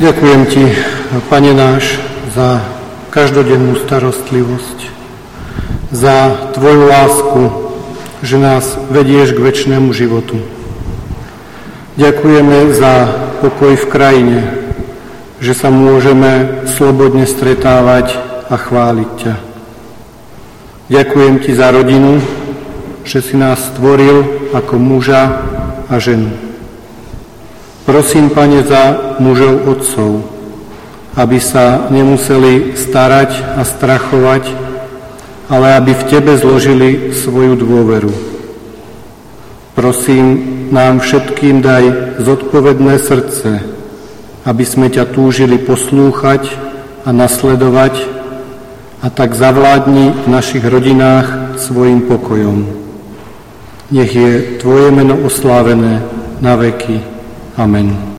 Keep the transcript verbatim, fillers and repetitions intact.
Ďakujem Ti, Pane náš, za každodennú starostlivosť, za Tvoju lásku, že nás vedieš k večnému životu. Ďakujeme za pokoj v krajine, že sa môžeme slobodne stretávať a chváliť ťa. Ďakujem Ti za rodinu, že si nás stvoril ako muža a ženu. Prosím, Pane, za mužov otcov, aby sa nemuseli starať a strachovať, ale aby v Tebe zložili svoju dôveru. Prosím, nám všetkým daj zodpovedné srdce, aby sme ťa túžili poslúchať a nasledovať, a tak zavládni v našich rodinách svojim pokojom. Nech je Tvoje meno oslávené na veky. Amen.